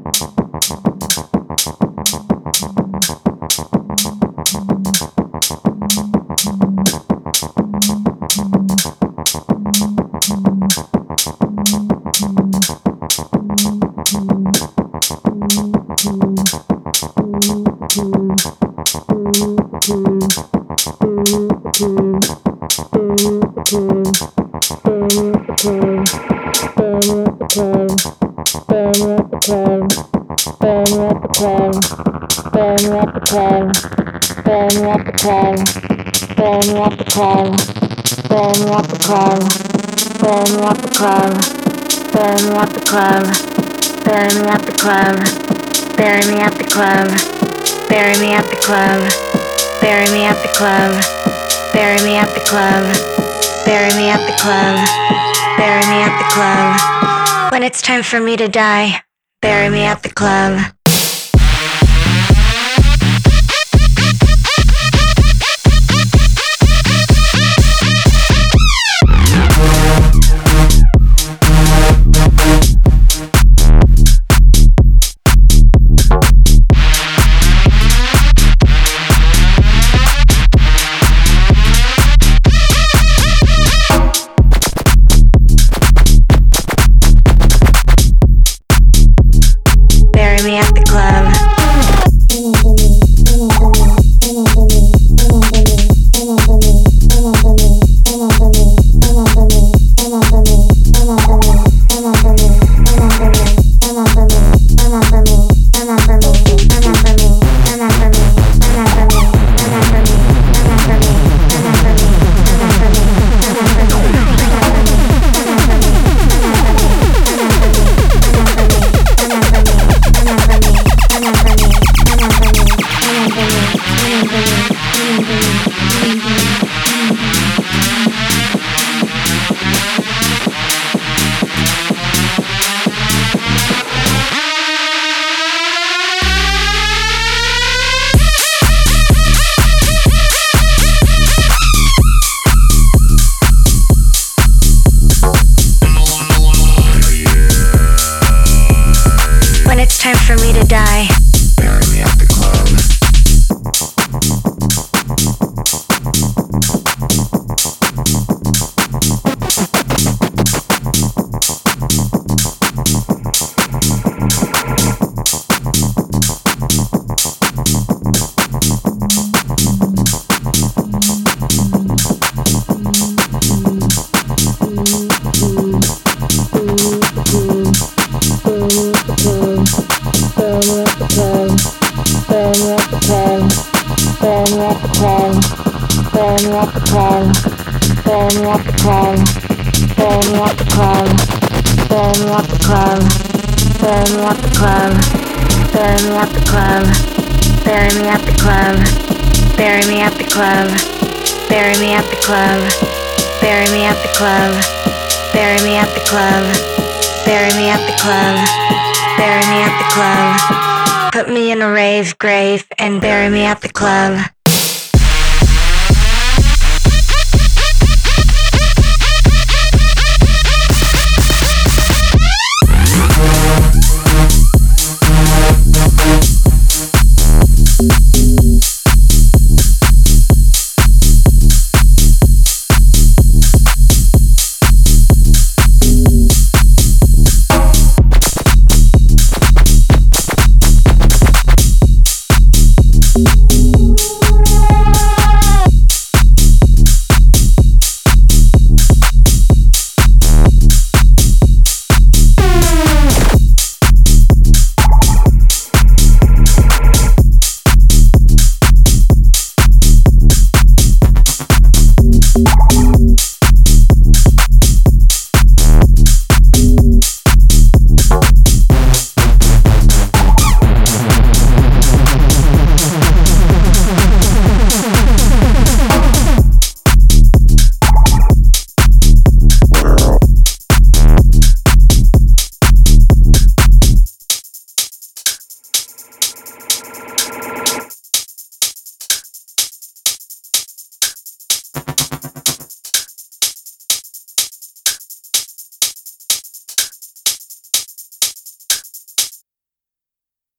When it's time for me to die, bury me at the club. Bury me at the club. When it's time for me to die, bury me at the club. Bury me at the club. Bury me at the club. Bury me at the club. Bury me at the club. Bury me at the club. Bury me at the club. Put me in a rave grave and bury me at the club.